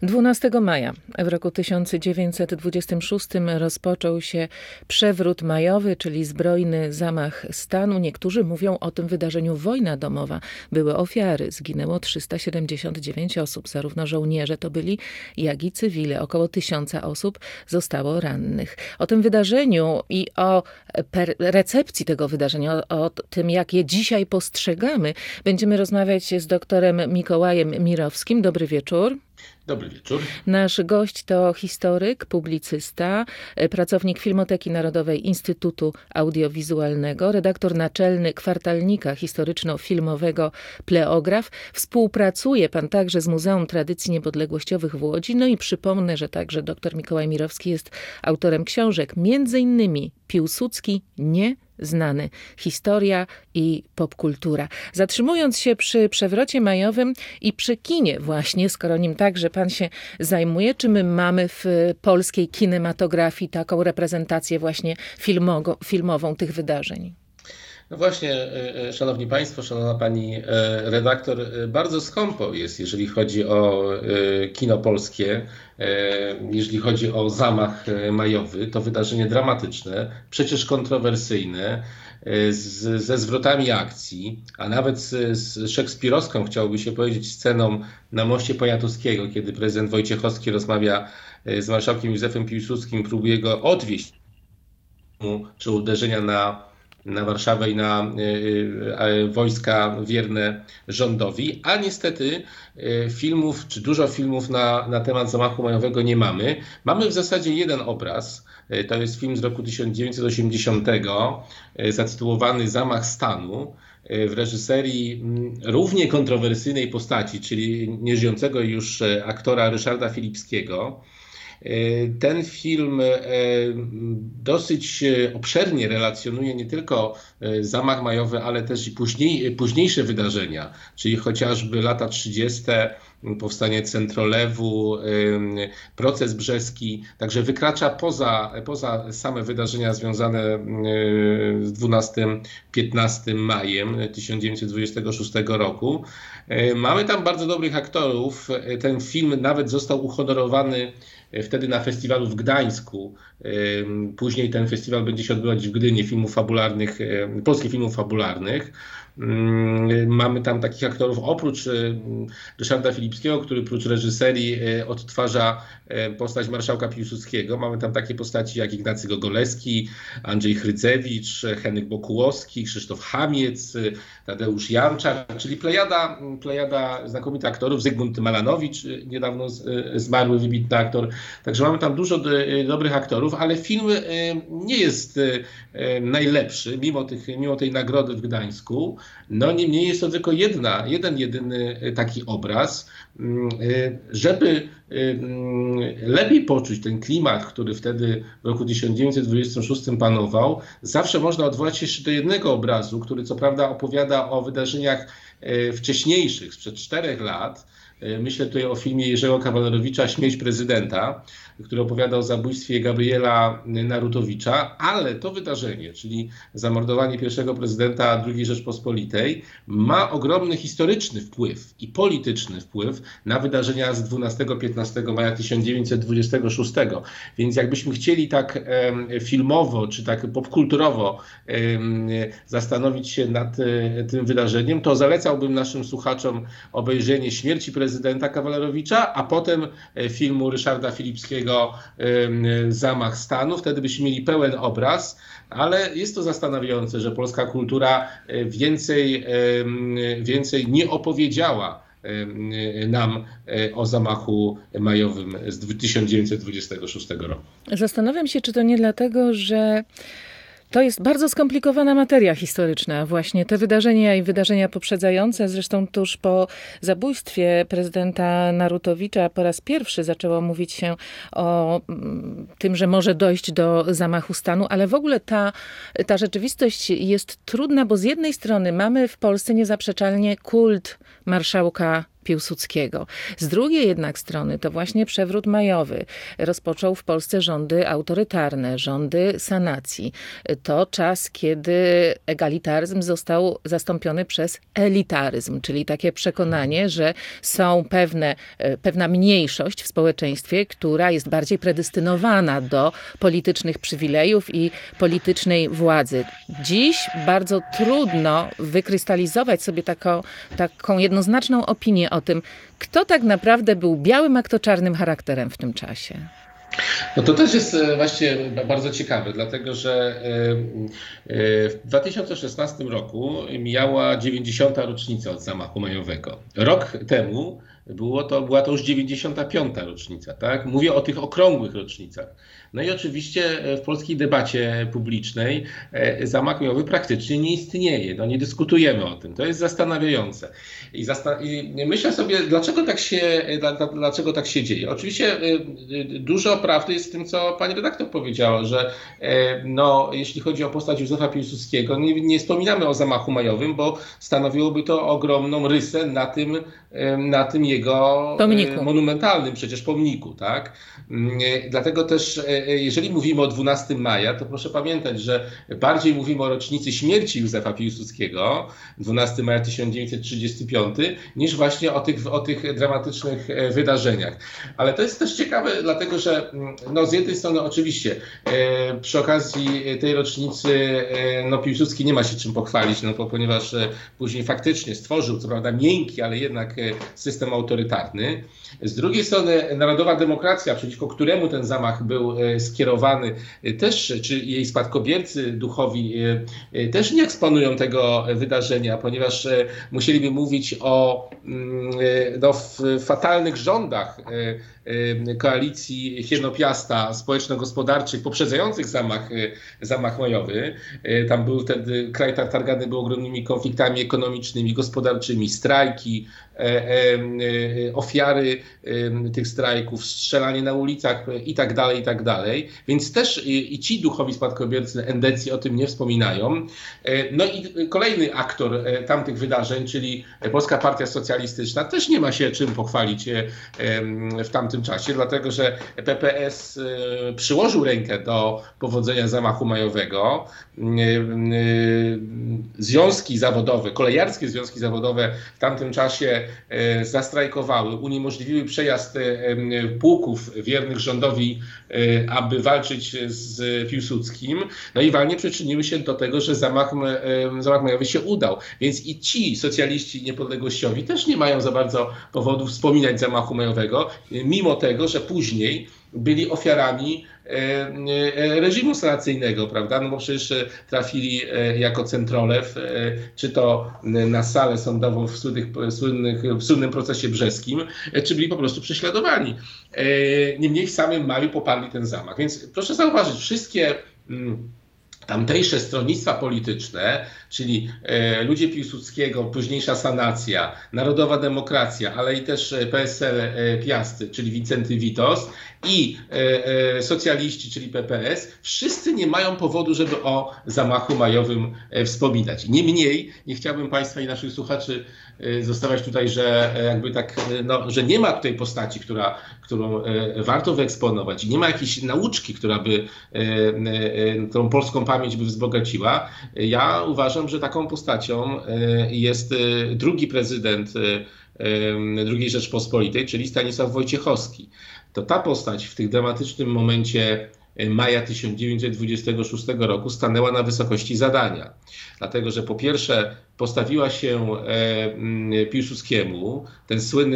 12 maja w roku 1926 rozpoczął się przewrót majowy, czyli zbrojny zamach stanu. Niektórzy mówią o tym wydarzeniu wojna domowa. Były ofiary, zginęło 379 osób. Zarówno żołnierze to byli, jak i cywile. Około 1000 osób zostało rannych. O tym wydarzeniu i o recepcji tego wydarzenia, o tym, jak je dzisiaj postrzegamy, będziemy rozmawiać z doktorem Mikołajem Mirowskim. Dobry wieczór. Dobry wieczór. Nasz gość to historyk, publicysta, pracownik Filmoteki Narodowej Instytutu Audiowizualnego, redaktor naczelny kwartalnika historyczno-filmowego Pleograf. Współpracuje pan także z Muzeum Tradycji Niepodległościowych w Łodzi. No i przypomnę, że także dr Mikołaj Mirowski jest autorem książek, między innymi Piłsudski nieznany. Historia i popkultura. Zatrzymując się przy przewrocie majowym i przy kinie właśnie, skoro nim także pan się zajmuje, czy my mamy w polskiej kinematografii taką reprezentację właśnie filmową tych wydarzeń? No właśnie, szanowni państwo, szanowna pani redaktor, bardzo skąpo jest, jeżeli chodzi o kino polskie, jeżeli chodzi o zamach majowy. To wydarzenie dramatyczne, przecież kontrowersyjne, ze zwrotami akcji, a nawet z szekspirowską, chciałoby się powiedzieć, sceną na moście Poniatowskiego, kiedy prezydent Wojciechowski rozmawia z marszałkiem Józefem Piłsudskim, próbuje go odwieść, czy uderzenia na Warszawę i na wojska wierne rządowi, a niestety filmów, czy dużo filmów na temat zamachu majowego nie mamy. Mamy w zasadzie jeden obraz, to jest film z roku 1980, zatytułowany Zamach stanu, w reżyserii równie kontrowersyjnej postaci, czyli nieżyjącego już aktora Ryszarda Filipskiego. Ten film dosyć obszernie relacjonuje nie tylko zamach majowy, ale też i późniejsze wydarzenia, czyli chociażby lata 30., powstanie Centrolewu, proces brzeski, także wykracza poza same wydarzenia związane z 12-15 majem 1926 roku. Mamy tam bardzo dobrych aktorów. Ten film nawet został uhonorowany wtedy na festiwalu w Gdańsku. Później ten festiwal będzie się odbywać w Gdyni, filmów fabularnych, polskich filmów fabularnych. Mamy tam takich aktorów oprócz Ryszarda Filipskiego, który prócz reżyserii odtwarza postać marszałka Piłsudskiego. Mamy tam takie postaci jak Ignacy Gogoleski, Andrzej Chrydzewicz, Henryk Bokułowski, Krzysztof Hamiec, Tadeusz Janczar, czyli plejada znakomitych aktorów, Zygmunt Malanowicz, niedawno zmarły wybitny aktor. Także mamy tam dużo dobrych aktorów, ale film nie jest najlepszy, mimo tej nagrody w Gdańsku. No niemniej jest to tylko jedyny taki obraz. Żeby lepiej poczuć ten klimat, który wtedy w roku 1926 panował, zawsze można odwołać się jeszcze do jednego obrazu, który co prawda opowiada o wydarzeniach wcześniejszych, sprzed 4 lat. Myślę tutaj o filmie Jerzego Kawalerowicza „Śmierć prezydenta”, który opowiada o zabójstwie Gabriela Narutowicza, ale to wydarzenie, czyli zamordowanie pierwszego prezydenta II Rzeczpospolitej, ma ogromny historyczny wpływ i polityczny wpływ na wydarzenia z 12-15 maja 1926. Więc jakbyśmy chcieli tak filmowo, czy tak popkulturowo zastanowić się nad tym wydarzeniem, to zalecałbym naszym słuchaczom obejrzenie „Śmierci prezydenta” Kawalerowicza, a potem filmu Ryszarda Filipskiego „Zamach stanu”. Wtedy byśmy mieli pełen obraz, ale jest to zastanawiające, że polska kultura więcej nie opowiedziała nam o zamachu majowym z 1926 roku. Zastanawiam się, czy to nie dlatego, że to jest bardzo skomplikowana materia historyczna. Właśnie te wydarzenia i wydarzenia poprzedzające. Zresztą tuż po zabójstwie prezydenta Narutowicza po raz pierwszy zaczęło mówić się o tym, że może dojść do zamachu stanu, ale w ogóle ta rzeczywistość jest trudna, bo z jednej strony mamy w Polsce niezaprzeczalnie kult marszałka Piłsudskiego. Z drugiej jednak strony to właśnie przewrót majowy rozpoczął w Polsce rządy autorytarne, rządy sanacji. To czas, kiedy egalitaryzm został zastąpiony przez elitaryzm, czyli takie przekonanie, że są pewna mniejszość w społeczeństwie, która jest bardziej predestynowana do politycznych przywilejów i politycznej władzy. Dziś bardzo trudno wykrystalizować sobie taką jednoznaczną opinię o tym, kto tak naprawdę był białym, a kto czarnym charakterem w tym czasie. No to też jest właśnie bardzo ciekawe, dlatego że w 2016 roku mijała 90. rocznica od zamachu majowego. Rok temu była to już 95. rocznica, tak? Mówię o tych okrągłych rocznicach. No i oczywiście w polskiej debacie publicznej zamach majowy praktycznie nie istnieje. No nie dyskutujemy o tym. To jest zastanawiające. I myślę sobie, dlaczego tak się dzieje. Oczywiście dużo prawdy jest w tym, co pani redaktor powiedziała, że jeśli chodzi o postać Józefa Piłsudskiego, nie wspominamy o zamachu majowym, bo stanowiłoby to ogromną rysę na tym jego pomniku. Monumentalnym przecież pomniku, tak? Dlatego też, jeżeli mówimy o 12 maja, to proszę pamiętać, że bardziej mówimy o rocznicy śmierci Józefa Piłsudskiego, 12 maja 1935, niż właśnie o tych dramatycznych wydarzeniach. Ale to jest też ciekawe, dlatego że z jednej strony oczywiście przy okazji tej rocznicy Piłsudski nie ma się czym pochwalić, ponieważ później faktycznie stworzył, co prawda miękki, ale jednak system autorytarny. Z drugiej strony narodowa demokracja, przeciwko któremu ten zamach był skierowany, też, czy jej spadkobiercy duchowi też nie eksponują tego wydarzenia, ponieważ musieliby mówić o fatalnych rządach koalicji Hieno-Piasta społeczno-gospodarczych poprzedzających zamach majowy. Tam był wtedy, kraj targany był ogromnymi konfliktami ekonomicznymi, gospodarczymi, strajki, ofiary tych strajków, strzelanie na ulicach i tak dalej. Więc też i ci duchowi spadkobiercy endecji o tym nie wspominają. No i kolejny aktor tamtych wydarzeń, czyli Polska Partia Socjalistyczna, też nie ma się czym pochwalić w tamtym czasie, dlatego że PPS przyłożył rękę do powodzenia zamachu majowego. Związki zawodowe, kolejarskie związki zawodowe w tamtym czasie zastrajkowały, uniemożliwiły przejazd pułków wiernych rządowi, aby walczyć z Piłsudskim. No i walnie przyczyniły się do tego, że zamach majowy się udał. Więc i ci socjaliści niepodległościowi też nie mają za bardzo powodów wspominać zamachu majowego, mimo tego, że później byli ofiarami reżimu sanacyjnego, prawda? No bo przecież trafili jako centrolew, czy to na salę sądową w słynnym procesie brzeskim, czy byli po prostu prześladowani. Niemniej w samym maju poparli ten zamach. Więc proszę zauważyć, wszystkie tamtejsze stronnictwa polityczne, czyli ludzie Piłsudskiego, późniejsza sanacja, narodowa demokracja, ale i też PSL Piasty, czyli Wincenty Witos i socjaliści, czyli PPS, wszyscy nie mają powodu, żeby o zamachu majowym wspominać. Niemniej, nie chciałbym Państwa i naszych słuchaczy zostawiać tutaj, że jakby tak, że nie ma tutaj postaci, którą warto wyeksponować i nie ma jakiejś nauczki, którą polską pamięć by wzbogaciła. Ja uważam, że taką postacią jest drugi prezydent II Rzeczpospolitej, czyli Stanisław Wojciechowski. To ta postać w tym dramatycznym momencie maja 1926 roku stanęła na wysokości zadania. Dlatego, że po pierwsze postawiła się Piłsudskiemu, ta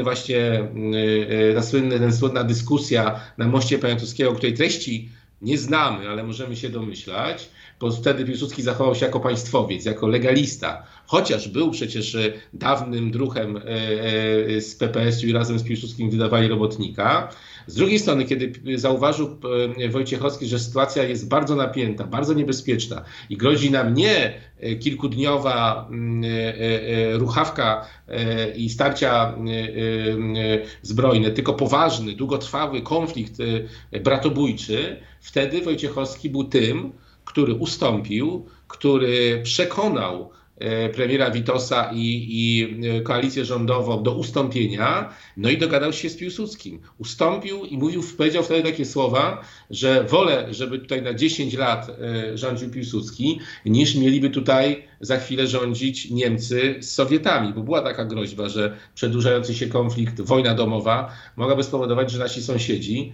słynna dyskusja na moście Poniatowskiego, której treści nie znamy, ale możemy się domyślać, bo wtedy Piłsudski zachował się jako państwowiec, jako legalista, chociaż był przecież dawnym druhem z PPS-u i razem z Piłsudskim wydawali robotnika. Z drugiej strony, kiedy zauważył Wojciechowski, że sytuacja jest bardzo napięta, bardzo niebezpieczna i grozi nam nie kilkudniowa ruchawka i starcia zbrojne, tylko poważny, długotrwały konflikt bratobójczy, wtedy Wojciechowski był tym, który ustąpił, który przekonał premiera Witosa i koalicję rządową do ustąpienia, no i dogadał się z Piłsudskim. Ustąpił i powiedział wtedy takie słowa, że wolę, żeby tutaj na 10 lat rządził Piłsudski, niż mieliby tutaj za chwilę rządzić Niemcy z Sowietami, bo była taka groźba, że przedłużający się konflikt, wojna domowa mogłaby spowodować, że nasi sąsiedzi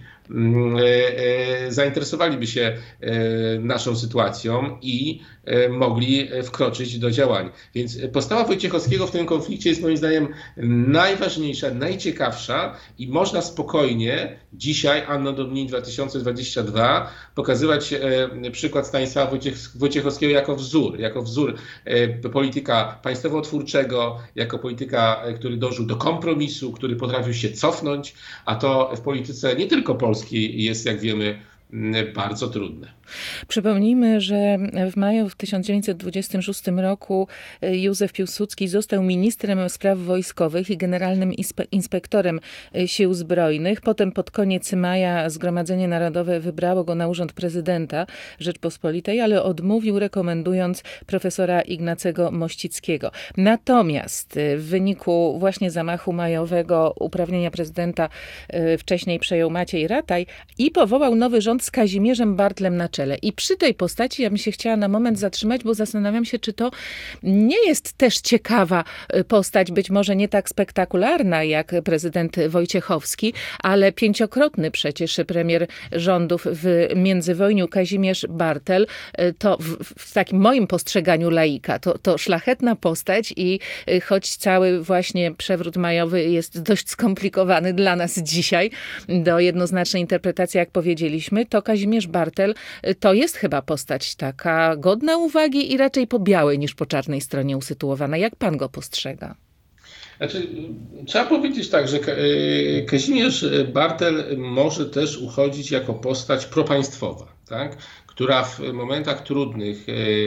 zainteresowaliby się naszą sytuacją i mogli wkroczyć do działań. Więc postawa Wojciechowskiego w tym konflikcie jest moim zdaniem najważniejsza, najciekawsza i można spokojnie dzisiaj, Anno Domini 2022, pokazywać przykład Stanisława Wojciechowskiego jako wzór polityka państwowo-twórczego, jako polityka, który dążył do kompromisu, który potrafił się cofnąć, a to w polityce nie tylko polskiej jest, jak wiemy, bardzo trudne. Przypomnijmy, że w maju 1926 roku Józef Piłsudski został ministrem spraw wojskowych i generalnym inspektorem sił zbrojnych. Potem pod koniec maja Zgromadzenie Narodowe wybrało go na urząd prezydenta Rzeczpospolitej, ale odmówił, rekomendując profesora Ignacego Mościckiego. Natomiast w wyniku właśnie zamachu majowego uprawnienia prezydenta wcześniej przejął Maciej Rataj i powołał nowy rząd z Kazimierzem Bartlem na czele. I przy tej postaci ja bym się chciała na moment zatrzymać, bo zastanawiam się, czy to nie jest też ciekawa postać, być może nie tak spektakularna jak prezydent Wojciechowski, ale 5-krotny przecież premier rządów w międzywojniu Kazimierz Bartel. To w takim moim postrzeganiu laika, to szlachetna postać i choć cały właśnie przewrót majowy jest dość skomplikowany dla nas dzisiaj do jednoznacznej interpretacji, jak powiedzieliśmy, to Kazimierz Bartel to jest chyba postać taka godna uwagi i raczej po białej niż po czarnej stronie usytuowana. Jak pan go postrzega? Znaczy, trzeba powiedzieć tak, że Kazimierz Bartel może też uchodzić jako postać propaństwowa, tak? Która w momentach trudnych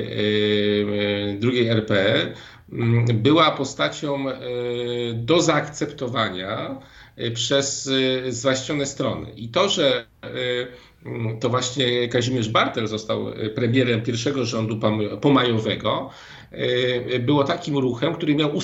II RP była postacią do zaakceptowania przez zwaśnione strony. I to, że to właśnie Kazimierz Bartel został premierem pierwszego rządu pomajowego, było takim ruchem, który miał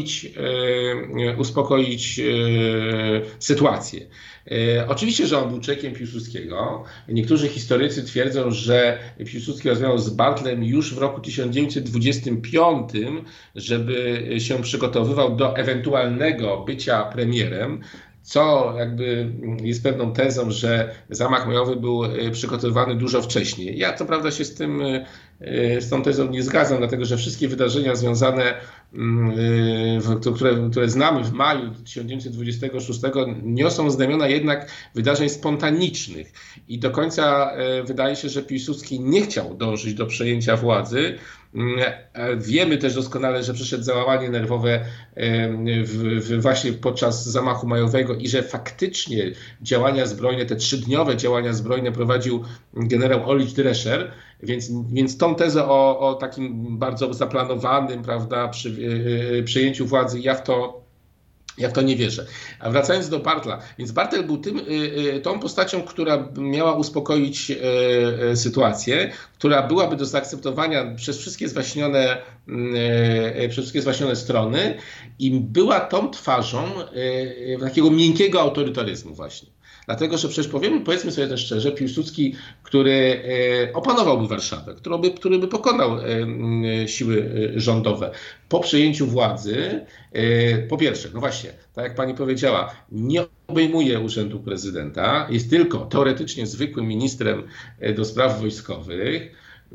uspokoić sytuację. Oczywiście, że on był człowiekiem Piłsudskiego. Niektórzy historycy twierdzą, że Piłsudski rozmawiał z Bartlem już w roku 1925, żeby się przygotowywał do ewentualnego bycia premierem, co jakby jest pewną tezą, że zamach majowy był przygotowywany dużo wcześniej. Ja co prawda się z tą tezą nie zgadzam, dlatego że wszystkie wydarzenia związane, które znamy w maju 1926, niosą znamiona jednak wydarzeń spontanicznych. I do końca wydaje się, że Piłsudski nie chciał dążyć do przejęcia władzy. Wiemy też doskonale, że przeszedł załamanie nerwowe właśnie podczas zamachu majowego i że faktycznie działania zbrojne, te 3-dniowe działania zbrojne prowadził generał Olich Drescher, więc tą tezę o takim bardzo zaplanowanym, prawda, przejęciu władzy ja w to nie wierzę. A wracając do Bartla, więc Bartel był tą postacią, która miała uspokoić sytuację, która byłaby do zaakceptowania przez wszystkie zwaśnione strony i była tą twarzą takiego miękkiego autorytaryzmu właśnie. Dlatego, że przecież powiedzmy sobie też szczerze, Piłsudski, który opanowałby Warszawę, który by pokonał siły rządowe po przejęciu władzy, po pierwsze, no właśnie, tak jak pani powiedziała, nie obejmuje urzędu prezydenta, jest tylko teoretycznie zwykłym ministrem do spraw wojskowych,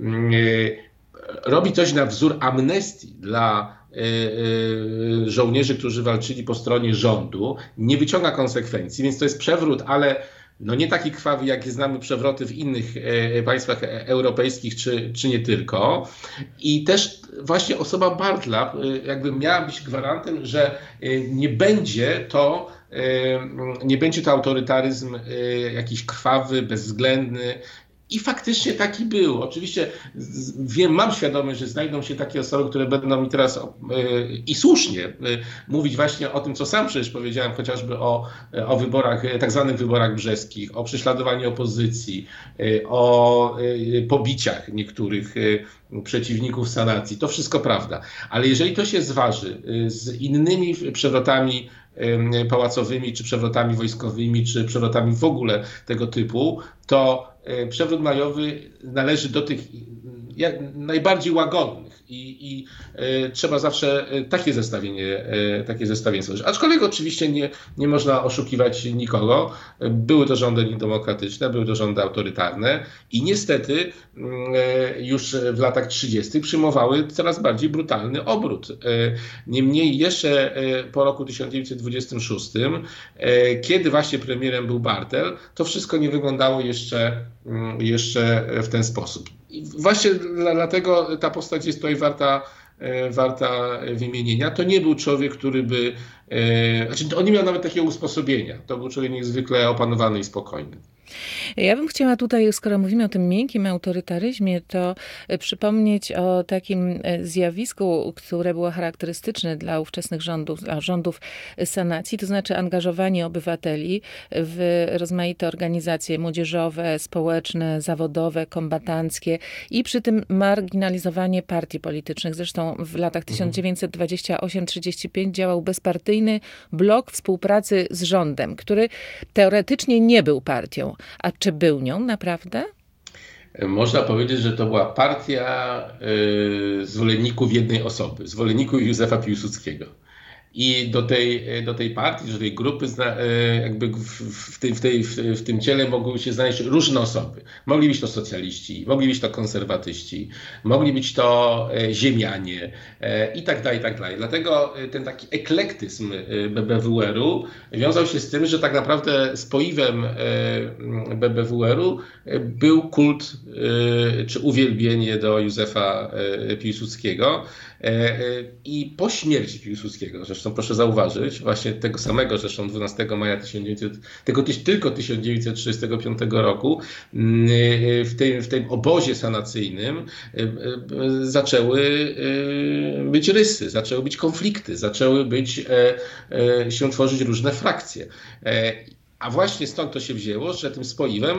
robi coś na wzór amnestii dla żołnierzy, którzy walczyli po stronie rządu, nie wyciąga konsekwencji, więc to jest przewrót, ale no nie taki krwawy, jak znamy przewroty w innych państwach europejskich, czy nie tylko. I też właśnie osoba Bartla jakby miała być gwarantem, że nie będzie to autorytaryzm jakiś krwawy, bezwzględny. I faktycznie taki był. Oczywiście mam świadomość, że znajdą się takie osoby, które będą mi teraz i słusznie mówić właśnie o tym, co sam przecież powiedziałem, chociażby o wyborach, tak zwanych wyborach brzeskich, o prześladowaniu opozycji, o pobiciach niektórych przeciwników sanacji. To wszystko prawda. Ale jeżeli to się zważy z innymi przewrotami pałacowymi, czy przewrotami wojskowymi, czy przewrotami w ogóle tego typu, to przewrót majowy należy do tych najbardziej łagodnych i trzeba zawsze takie zestawienie stworzyć. Aczkolwiek oczywiście nie można oszukiwać nikogo. Były to rządy niedemokratyczne, były to rządy autorytarne i niestety już w latach 30. przyjmowały coraz bardziej brutalny obrót. Niemniej jeszcze po roku 1926, kiedy właśnie premierem był Bartel, to wszystko nie wyglądało jeszcze w ten sposób. I właśnie dlatego ta postać jest tutaj warta wymienienia. To nie był człowiek, który by... on nie miał nawet takiego usposobienia. To był człowiek niezwykle opanowany i spokojny. Ja bym chciała tutaj, skoro mówimy o tym miękkim autorytaryzmie, to przypomnieć o takim zjawisku, które było charakterystyczne dla ówczesnych rządów sanacji, to znaczy angażowanie obywateli w rozmaite organizacje młodzieżowe, społeczne, zawodowe, kombatanckie i przy tym marginalizowanie partii politycznych. Zresztą w latach 1928-35 działał bezpartyjny blok współpracy z rządem, który teoretycznie nie był partią. A czy był nią naprawdę? Można powiedzieć, że to była partia zwolenników jednej osoby, zwolenników Józefa Piłsudskiego. I do tej partii, do tej grupy jakby w tym ciele mogły się znaleźć różne osoby. Mogli być to socjaliści, mogli być to konserwatyści, mogli być to ziemianie i tak dalej, i tak dalej. Dlatego ten taki eklektyzm BBWR-u wiązał się z tym, że tak naprawdę spoiwem BBWR-u był kult czy uwielbienie do Józefa Piłsudskiego. I po śmierci Piłsudskiego, zresztą proszę zauważyć, właśnie tego samego, zresztą 12 maja tylko 1935 roku, w tym obozie sanacyjnym zaczęły być rysy, zaczęły być konflikty, zaczęły się tworzyć różne frakcje. A właśnie stąd to się wzięło, że tym spoiwem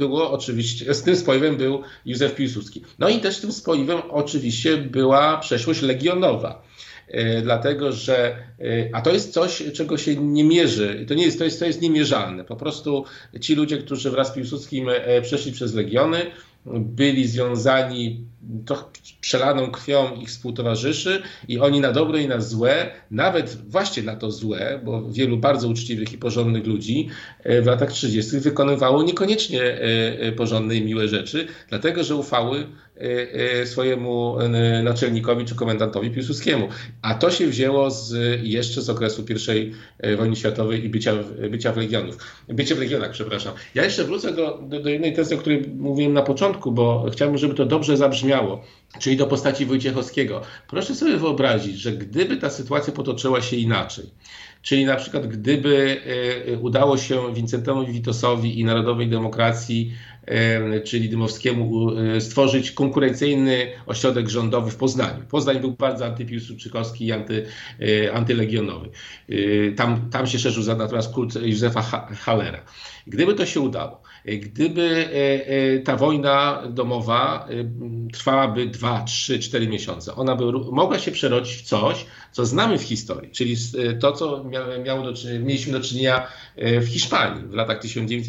był Józef Piłsudski. No i też tym spoiwem oczywiście była przeszłość legionowa. Dlatego, że a to jest coś, czego się nie mierzy. To jest niemierzalne. Po prostu ci ludzie, którzy wraz z Piłsudskim przeszli przez legiony, byli związani przelaną krwią ich współtowarzyszy i oni na dobre i na złe, nawet właśnie na to złe, bo wielu bardzo uczciwych i porządnych ludzi w latach 30. wykonywało niekoniecznie porządne i miłe rzeczy, dlatego że ufały swojemu naczelnikowi czy komendantowi Piłsudskiemu. A to się wzięło jeszcze z okresu I wojny światowej i bycia w legionach, przepraszam. Ja jeszcze wrócę do jednej tezy, o której mówiłem na początku, bo chciałbym, żeby to dobrze zabrzmiało, czyli do postaci Wojciechowskiego. Proszę sobie wyobrazić, że gdyby ta sytuacja potoczyła się inaczej, czyli na przykład gdyby udało się Wincentowi Witosowi i Narodowej Demokracji, czyli Dymowskiemu, stworzyć konkurencyjny ośrodek rządowy w Poznaniu. Poznań był bardzo antypiłsudczykowski i antylegionowy. Tam się szerzył natomiast kult Józefa Hallera. Gdyby to się udało, gdyby ta wojna domowa trwałaby 2, 3, 4 miesiące, ona by mogła się przerodzić w coś, co znamy w historii, czyli to, co mieliśmy do czynienia w Hiszpanii w latach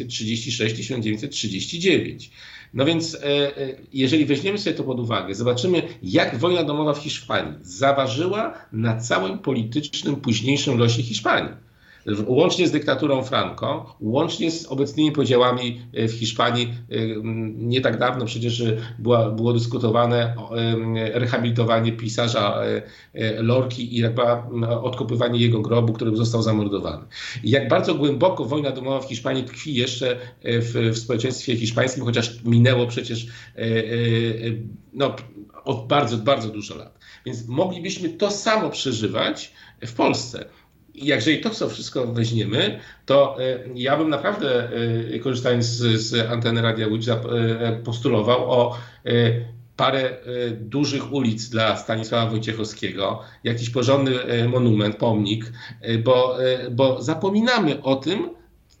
1936-1939. No więc jeżeli weźmiemy sobie to pod uwagę, zobaczymy, jak wojna domowa w Hiszpanii zaważyła na całym politycznym późniejszym losie Hiszpanii. Łącznie z dyktaturą Franco, łącznie z obecnymi podziałami w Hiszpanii. Nie tak dawno przecież było dyskutowane rehabilitowanie pisarza Lorki i odkopywanie jego grobu, który został zamordowany. I jak bardzo głęboko wojna domowa w Hiszpanii tkwi jeszcze w społeczeństwie hiszpańskim, chociaż minęło przecież bardzo, bardzo dużo lat. Więc moglibyśmy to samo przeżywać w Polsce. jeżeli to wszystko weźmiemy, to ja bym naprawdę, korzystając z anteny Radia Łódź, postulował o parę dużych ulic dla Stanisława Wojciechowskiego, jakiś porządny monument, pomnik, bo zapominamy o tym,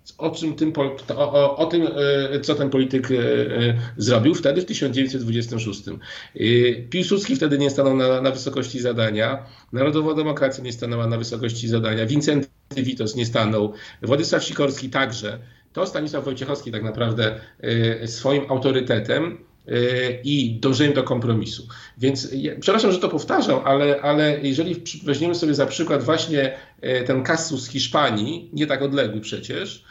co ten polityk zrobił wtedy w 1926. Piłsudski wtedy nie stanął na wysokości zadania, Narodowo-Demokracja nie stanęła na wysokości zadania, Wincenty Witos nie stanął, Władysław Sikorski także. To Stanisław Wojciechowski tak naprawdę swoim autorytetem i dążeniem do kompromisu. Więc przepraszam, że to powtarzam, ale jeżeli weźmiemy sobie za przykład właśnie ten kasus z Hiszpanii, nie tak odległy przecież,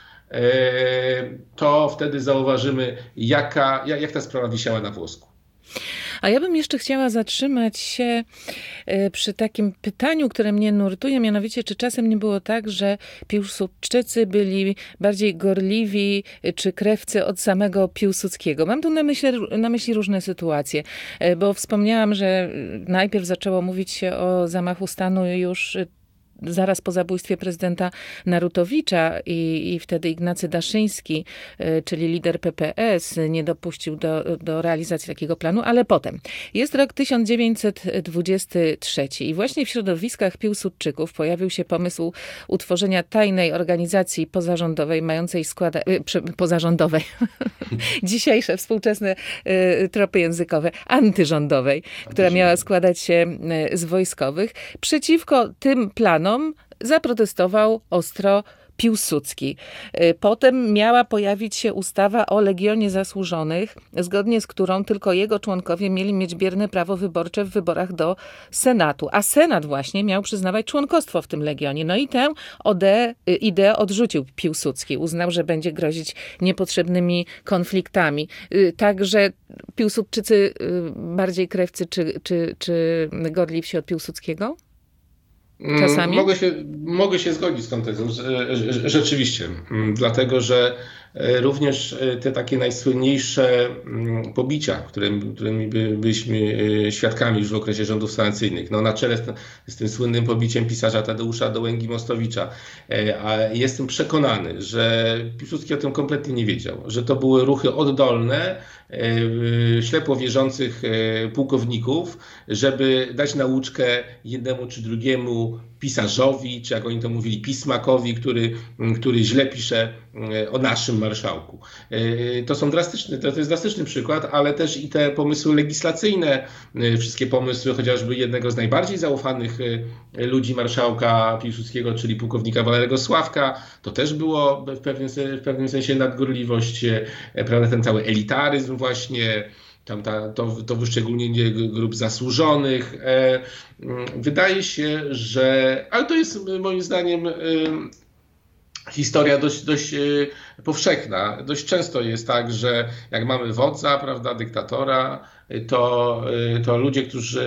to wtedy zauważymy, jak ta sprawa wisiała na włosku. A ja bym jeszcze chciała zatrzymać się przy takim pytaniu, które mnie nurtuje, mianowicie, czy czasem nie było tak, że Piłsudczycy byli bardziej gorliwi czy krewcy od samego Piłsudskiego. Mam tu na myśli różne sytuacje, bo wspomniałam, że najpierw zaczęło mówić się o zamachu stanu już zaraz po zabójstwie prezydenta Narutowicza i wtedy Ignacy Daszyński, czyli lider PPS, nie dopuścił do realizacji takiego planu, ale potem. Jest rok 1923 i właśnie w środowiskach Piłsudczyków pojawił się pomysł utworzenia tajnej organizacji pozarządowej, mającej pozarządowej, dzisiejsze współczesne tropy językowe, antyrządowej, która miała składać się z wojskowych. Przeciwko tym planom zaprotestował ostro Piłsudski. Potem miała pojawić się ustawa o Legionie Zasłużonych, zgodnie z którą tylko jego członkowie mieli mieć bierne prawo wyborcze w wyborach do Senatu. A Senat właśnie miał przyznawać członkostwo w tym Legionie. No i tę ideę odrzucił Piłsudski. Uznał, że będzie grozić niepotrzebnymi konfliktami. Także Piłsudczycy bardziej krewcy czy gorliwsi od Piłsudskiego? Czasami? Mogę się zgodzić z tą tezą, rzeczywiście, dlatego że również te takie najsłynniejsze pobicia, którymi byliśmy świadkami już w okresie rządów sanacyjnych, no na czele z tym słynnym pobiciem pisarza Tadeusza Dołęgi-Mostowicza. A jestem przekonany, że Piłsudski o tym kompletnie nie wiedział, że to były ruchy oddolne, ślepo wierzących pułkowników, żeby dać nauczkę jednemu czy drugiemu pisarzowi, czy jak oni to mówili, pismakowi, który źle pisze o naszym marszałku. To jest drastyczny przykład, ale też i te pomysły legislacyjne, wszystkie pomysły chociażby jednego z najbardziej zaufanych ludzi marszałka Piłsudskiego, czyli pułkownika Walerego Sławka, to też było w pewnym sensie nadgorliwość, prawda, ten cały elitaryzm właśnie, to wyszczególnienie grup zasłużonych. Wydaje się, że... Ale to jest moim zdaniem historia dość powszechna. Dość często jest tak, że jak mamy wodza, prawda, dyktatora, to ludzie,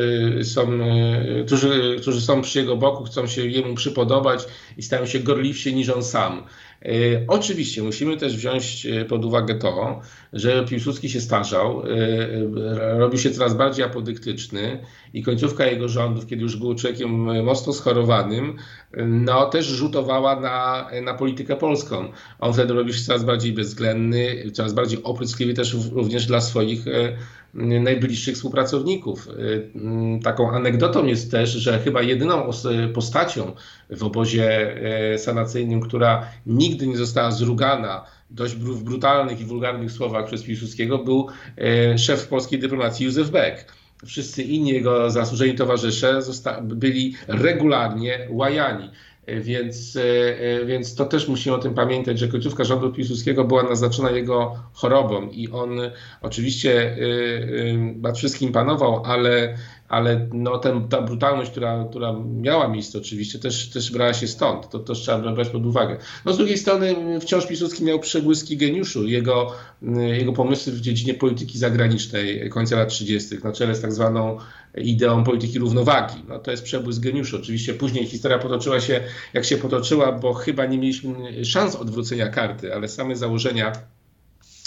którzy są przy jego boku, chcą się jemu przypodobać i stają się gorliwsi niż on sam. Oczywiście musimy też wziąć pod uwagę to, że Piłsudski się starzał, robił się coraz bardziej apodyktyczny i końcówka jego rządów, kiedy już był człowiekiem mocno schorowanym, no też rzutowała na politykę polską. On wtedy robił się coraz bardziej bezwzględny, coraz bardziej opryskliwy też również dla swoich najbliższych współpracowników. Taką anegdotą jest też, że chyba jedyną postacią w obozie sanacyjnym, która nigdy nie została zrugana dość w brutalnych i wulgarnych słowach przez Piłsudskiego, był szef polskiej dyplomacji Józef Beck. Wszyscy inni jego zasłużeni towarzysze byli regularnie łajani. Więc to też musimy o tym pamiętać, że końcówka rządu Piłsudskiego była naznaczona jego chorobą i on oczywiście nad wszystkim panował, ale no ta brutalność, która miała miejsce oczywiście, też brała się stąd. To też trzeba brać pod uwagę. No z drugiej strony wciąż Piłsudski miał przebłyski geniuszu. Jego pomysły w dziedzinie polityki zagranicznej końca lat 30. na czele z tak zwaną ideą polityki równowagi. No to jest przebłysk geniuszu. Oczywiście później historia potoczyła się jak się potoczyła, bo chyba nie mieliśmy szans odwrócenia karty, ale same założenia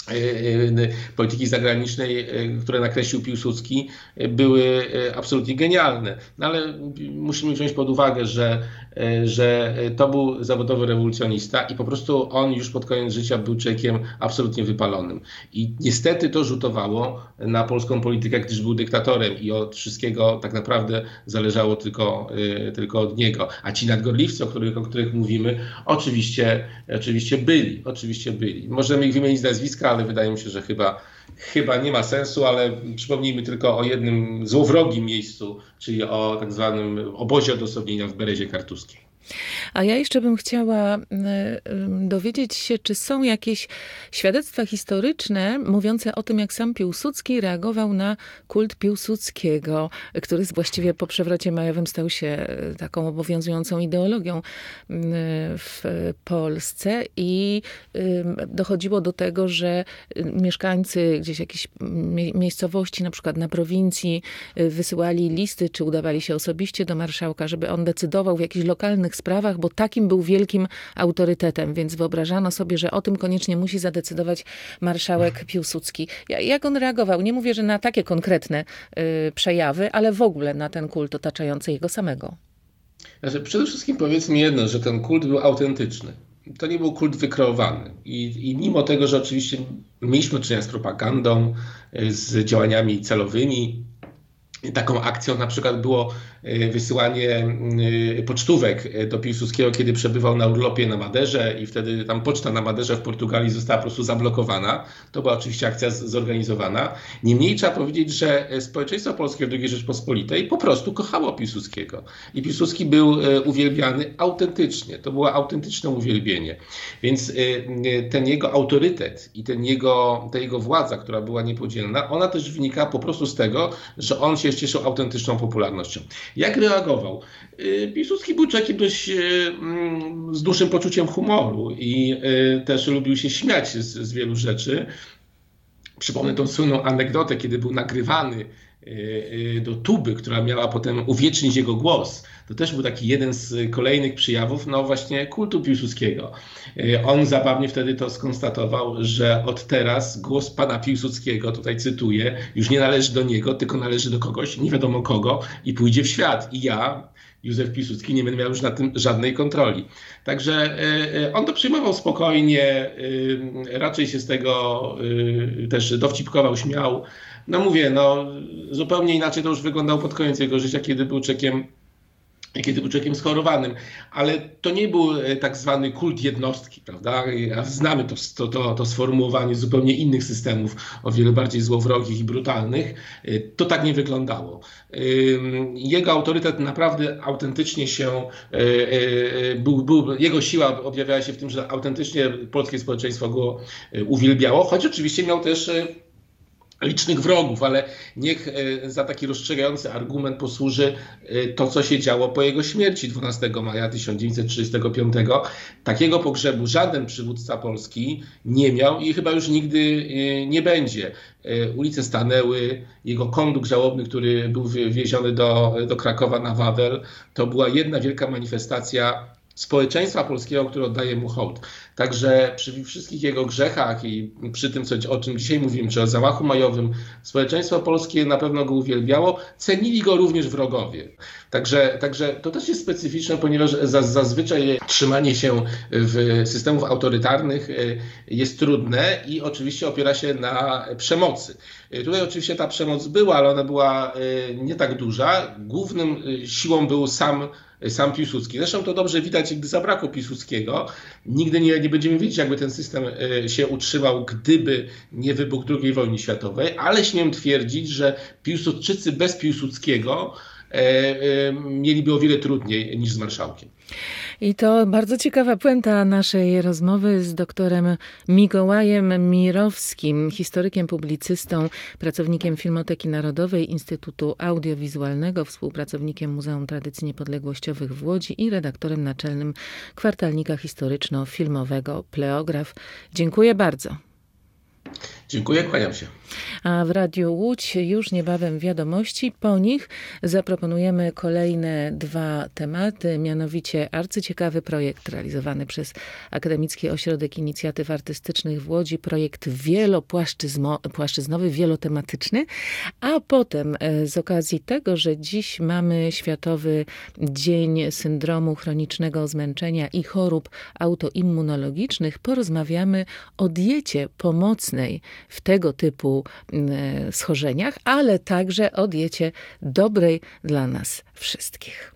polityki zagranicznej, które nakreślił Piłsudski, były absolutnie genialne. No ale musimy wziąć pod uwagę, że to był zawodowy rewolucjonista i po prostu on już pod koniec życia był człowiekiem absolutnie wypalonym. I niestety to rzutowało na polską politykę, gdyż był dyktatorem i od wszystkiego tak naprawdę zależało tylko od niego. A ci nadgorliwcy, o których mówimy, oczywiście byli. Możemy ich wymienić z nazwiska, ale wydaje mi się, że chyba nie ma sensu, ale przypomnijmy tylko o jednym złowrogim miejscu, czyli o tak zwanym obozie odosobnienia w Berezie Kartuskiej. A ja jeszcze bym chciała dowiedzieć się, czy są jakieś świadectwa historyczne mówiące o tym, jak sam Piłsudski reagował na kult Piłsudskiego, który właściwie po przewrocie majowym stał się taką obowiązującą ideologią w Polsce i dochodziło do tego, że mieszkańcy gdzieś jakiejś miejscowości, na przykład na prowincji, wysyłali listy, czy udawali się osobiście do marszałka, żeby on decydował w jakichś lokalnych sprawach, bo takim był wielkim autorytetem, więc wyobrażano sobie, że o tym koniecznie musi zadecydować marszałek Piłsudski. Jak on reagował? Nie mówię, że na takie konkretne przejawy, ale w ogóle na ten kult otaczający jego samego. Znaczy, przede wszystkim powiedzmy jedno, że ten kult był autentyczny. To nie był kult wykreowany. I mimo tego, że oczywiście mieliśmy do czynienia z propagandą, z działaniami celowymi, taką akcją na przykład było wysyłanie pocztówek do Piłsudskiego, kiedy przebywał na urlopie na Maderze i wtedy tam poczta na Maderze w Portugalii została po prostu zablokowana. To była oczywiście akcja zorganizowana. Niemniej trzeba powiedzieć, że społeczeństwo polskie w II Rzeczpospolitej po prostu kochało Piłsudskiego. I Piłsudski był uwielbiany autentycznie. To było autentyczne uwielbienie. Więc ten jego autorytet i ta jego władza, która była niepodzielna, ona też wynika po prostu z tego, że on się cieszył autentyczną popularnością. Jak reagował? Piłsudski był człowiekiem dość z dużym poczuciem humoru i też lubił się śmiać z wielu rzeczy. Przypomnę tą słynną anegdotę, kiedy był nagrywany do tuby, która miała potem uwiecznić jego głos. To też był taki jeden z kolejnych przejawów, no właśnie kultu Piłsudskiego. On zabawnie wtedy to skonstatował, że od teraz głos pana Piłsudskiego, tutaj cytuję, już nie należy do niego, tylko należy do kogoś, nie wiadomo kogo, i pójdzie w świat. I ja, Józef Piłsudski, nie będę miał już nad tym żadnej kontroli. Także on to przyjmował spokojnie, raczej się z tego też dowcipkował, śmiał. No mówię, zupełnie inaczej to już wyglądało pod koniec jego życia, kiedy był człowiekiem schorowanym, ale to nie był tak zwany kult jednostki, prawda? Znamy to sformułowanie zupełnie innych systemów, o wiele bardziej złowrogich i brutalnych. To tak nie wyglądało. Jego autorytet naprawdę autentycznie jego siła objawiała się w tym, że autentycznie polskie społeczeństwo go uwielbiało, choć oczywiście miał też licznych wrogów, ale niech za taki rozstrzygający argument posłuży to, co się działo po jego śmierci 12 maja 1935. Takiego pogrzebu żaden przywódca Polski nie miał i chyba już nigdy nie będzie. Ulice stanęły, jego kondukt żałobny, który był wywieziony do Krakowa na Wawel, to była jedna wielka manifestacja społeczeństwa polskiego, które oddaje mu hołd. Także przy wszystkich jego grzechach i przy tym, o czym dzisiaj mówimy, czy o zamachu majowym, społeczeństwo polskie na pewno go uwielbiało, cenili go również wrogowie. Także to też jest specyficzne, ponieważ zazwyczaj trzymanie się w systemów autorytarnych jest trudne i oczywiście opiera się na przemocy. Tutaj oczywiście ta przemoc była, ale ona była nie tak duża. Głównym siłą był sam Piłsudski. Zresztą to dobrze widać, gdy zabrakło Piłsudskiego. Nigdy nie będziemy wiedzieć, jakby ten system się utrzymał, gdyby nie wybuch II wojny światowej, ale śmiem twierdzić, że Piłsudczycy bez Piłsudskiego mieliby o wiele trudniej niż z marszałkiem. I to bardzo ciekawa puenta naszej rozmowy z doktorem Mikołajem Mirowskim, historykiem, publicystą, pracownikiem Filmoteki Narodowej, Instytutu Audiowizualnego, współpracownikiem Muzeum Tradycji Niepodległościowych w Łodzi i redaktorem naczelnym kwartalnika historyczno-filmowego Pleograf. Dziękuję bardzo. Dziękuję, kłaniam się. A w Radiu Łódź już niebawem wiadomości. Po nich zaproponujemy kolejne 2 tematy, mianowicie arcyciekawy projekt realizowany przez Akademicki Ośrodek Inicjatyw Artystycznych w Łodzi, projekt wielopłaszczyznowy, wielotematyczny, a potem z okazji tego, że dziś mamy Światowy Dzień Syndromu Chronicznego Zmęczenia i Chorób Autoimmunologicznych, porozmawiamy o diecie pomocnej w tego typu schorzeniach, ale także o diecie dobrej dla nas wszystkich.